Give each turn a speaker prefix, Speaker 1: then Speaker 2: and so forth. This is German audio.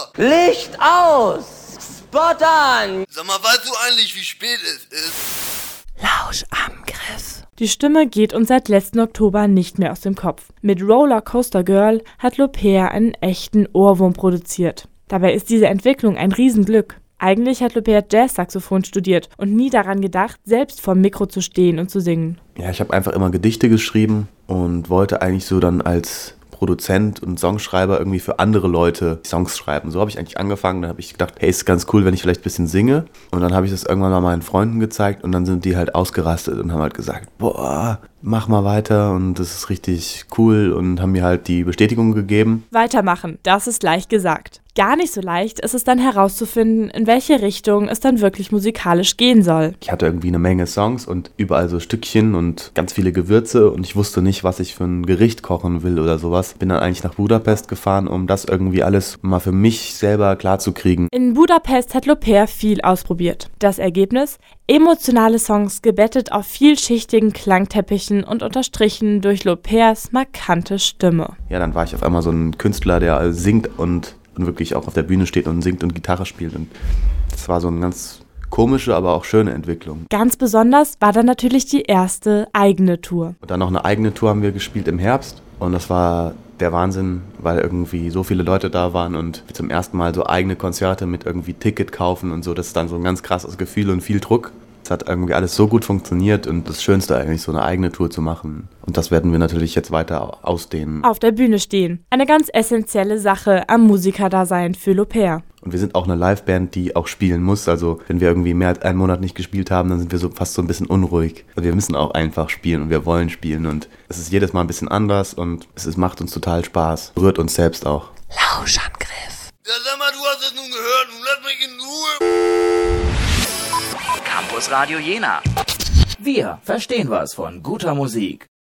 Speaker 1: Licht aus! Spot an!
Speaker 2: Sag mal, weißt du eigentlich, wie spät es ist?
Speaker 3: Lauschangriff. Die Stimme geht uns seit letzten Oktober nicht mehr aus dem Kopf. Mit Rollercoaster Girl hat Lopez einen echten Ohrwurm produziert. Dabei ist diese Entwicklung ein Riesenglück. Eigentlich hat Lopez Jazzsaxophon studiert und nie daran gedacht, selbst vorm Mikro zu stehen und zu singen.
Speaker 4: Ja, ich habe einfach immer Gedichte geschrieben und wollte eigentlich so dann als Produzent und Songschreiber irgendwie für andere Leute Songs schreiben. So habe ich eigentlich angefangen. Dann habe ich gedacht, hey, ist ganz cool, wenn ich vielleicht ein bisschen singe. Und dann habe ich das irgendwann mal meinen Freunden gezeigt und dann sind die halt ausgerastet und haben halt gesagt, boah, mach mal weiter und das ist richtig cool und haben mir halt die Bestätigung gegeben.
Speaker 3: Weitermachen, das ist leicht gesagt. Gar nicht so leicht ist es dann herauszufinden, in welche Richtung es dann wirklich musikalisch gehen soll.
Speaker 4: Ich hatte irgendwie eine Menge Songs und überall so Stückchen und ganz viele Gewürze und ich wusste nicht, was ich für ein Gericht kochen will oder sowas. Bin dann eigentlich nach Budapest gefahren, um das irgendwie alles mal für mich selber klarzukriegen.
Speaker 3: In Budapest hat Lopez viel ausprobiert. Das Ergebnis? Emotionale Songs gebettet auf vielschichtigen Klangteppichen und unterstrichen durch Lopez' markante Stimme.
Speaker 4: Ja, dann war ich auf einmal so ein Künstler, der singt und wirklich auch auf der Bühne steht und singt und Gitarre spielt. Und das war so eine ganz komische, aber auch schöne Entwicklung.
Speaker 3: Ganz besonders war dann natürlich die erste eigene Tour.
Speaker 4: Und dann noch eine eigene Tour haben wir gespielt im Herbst. Und das war der Wahnsinn, weil irgendwie so viele Leute da waren und wir zum ersten Mal so eigene Konzerte mit irgendwie Ticket kaufen und so. Das ist dann so ein ganz krasses Gefühl und viel Druck. Es hat irgendwie alles so gut funktioniert und das Schönste eigentlich, so eine eigene Tour zu machen. Und das werden wir natürlich jetzt weiter ausdehnen.
Speaker 3: Auf der Bühne stehen. Eine ganz essentielle Sache am Musikerdasein für Lopez.
Speaker 4: Und wir sind auch eine Liveband, die auch spielen muss. Also wenn wir irgendwie mehr als einen Monat nicht gespielt haben, dann sind wir so fast so ein bisschen unruhig. Also wir müssen auch einfach spielen und wir wollen spielen. Und es ist jedes Mal ein bisschen anders und macht uns total Spaß. Berührt uns selbst auch.
Speaker 3: Lauschangriff.
Speaker 2: Ja, sag mal, du hast es nun gehört. Nun lass mich in Ruhe.
Speaker 5: Campus Radio Jena. Wir verstehen was von guter Musik.